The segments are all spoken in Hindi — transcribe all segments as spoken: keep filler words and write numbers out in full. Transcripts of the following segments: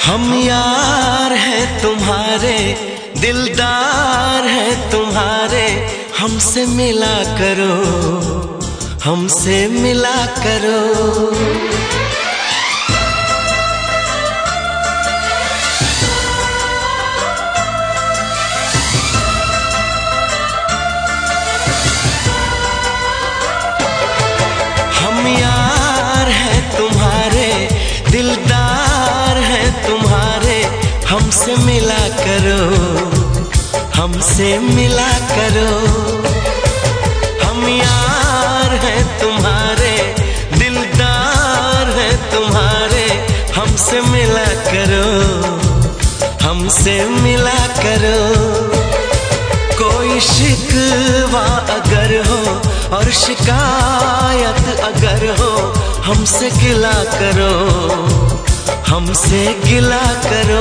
हम यार हैं तुम्हारे, दिलदार हैं तुम्हारे, हमसे मिला करो, हमसे मिला करो। हम यार हैं तुम्हारे, दिलदार हैं तुम्हारे, हमसे मिला करो, हमसे मिला करो। हम यार हैं तुम्हारे, दिलदार हैं तुम्हारे, हमसे मिला करो, हमसे मिला करो। कोई शिकवा अगर हो और शिकायत अगर हो, हमसे गिला करो, हमसे गिला करो।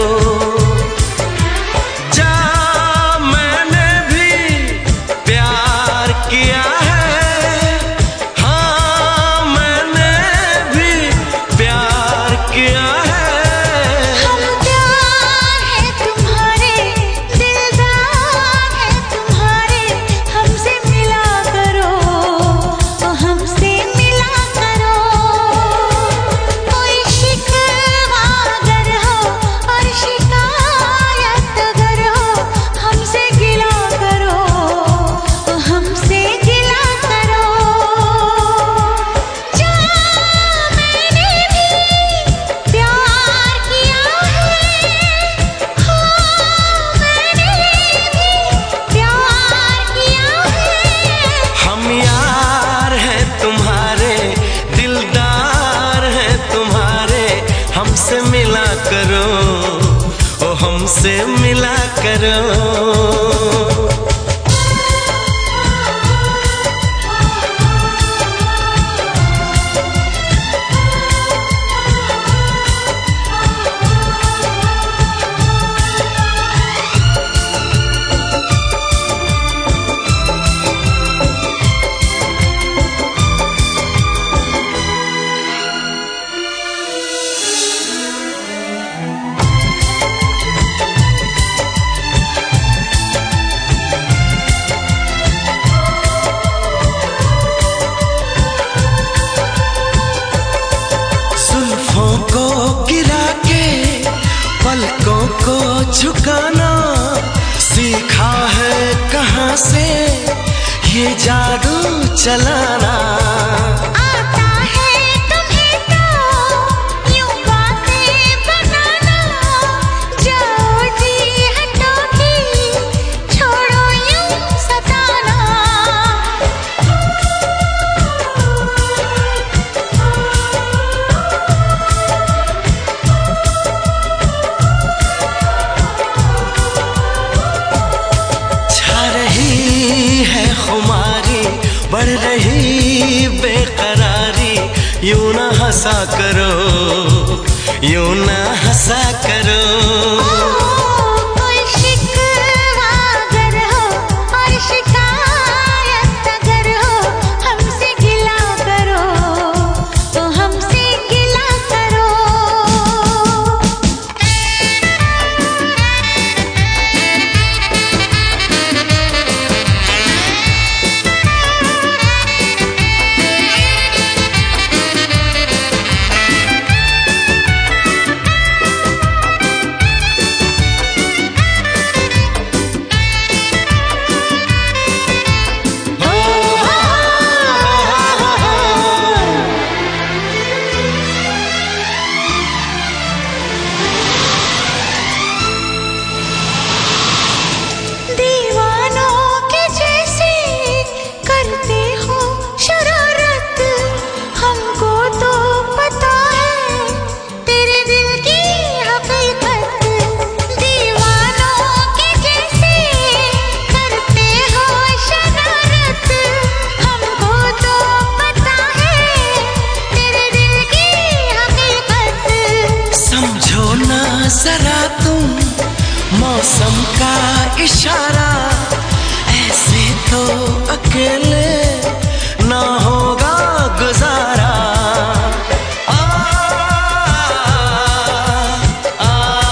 जा मैंने भी प्यार किया है, हाँ मैंने भी प्यार किया है। हम प्यार है तुम्हारे, दिलदार है तुम्हारे, हमसे मिला करो, हमसे मिला करो। कोई शिकवा अगर हो और शिकायत अगर हो, हमसे गिला करो, हमसे गिला करो। जा मैंने भी प्यार किया है, हाँ मैंने भी प्यार किया है। हम यार हैं तुम्हारे, दिलदार हैं तुम्हारे, हमसे मिला करो, ओ हमसे मिला करो। जुल्फों को गिरा के पलकों को झुकाना सीखा है कहाँ से ये जादू चलाना। आता है तुम्हें तो यूं बातें बनाना, जाओ जी हटो की छोड़ो यूं सताना। छा रही है खुमारी, बढ़ रही बेकरारी, यूं ना हंसा करो, यूं ना हंसा करो। कोई शिकवा अगर हो और शिकायत अगर हो, हमसे गिला करो, तो हमसे गिला करो। दीवानों के जैसे करते हो शरारत, हमको तो पता है तेरे दिल की हकीकत। दीवानों के जैसे करते हो शरारत, हमको तो पता है तेरे दिल की हकीकत। समझो ना जरा तुम मौसम का इशारा, ऐसे तो अकेले ना होगा गुजारा। आ, आ, आ,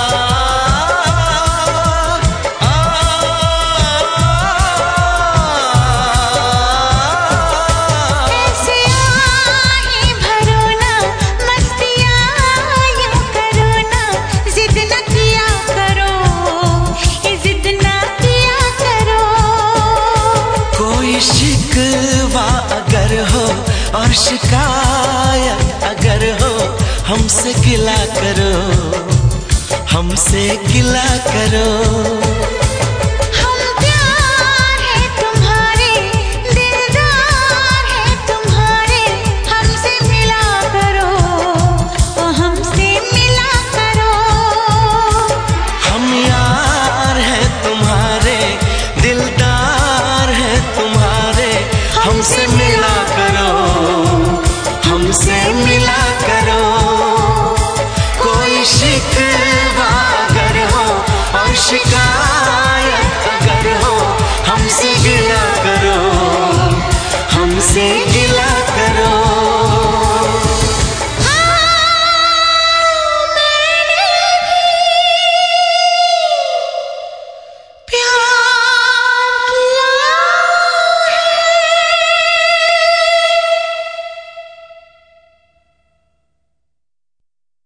और शिकायत अगर हो हमसे गिला करो, हमसे गिला करो। हम प्यार है तुम्हारे, दिलदार है तुम्हारे, हमसे मिला करो, हमसे मिला करो। हम यार है तुम्हारे, दिलदार है तुम्हारे, हमसे मिला करो, हमसे मिला करो। कोई शिकवा अगर हो और शिकायत अगर हो हमसे गिला करो, हमसे गिला करो। प्यार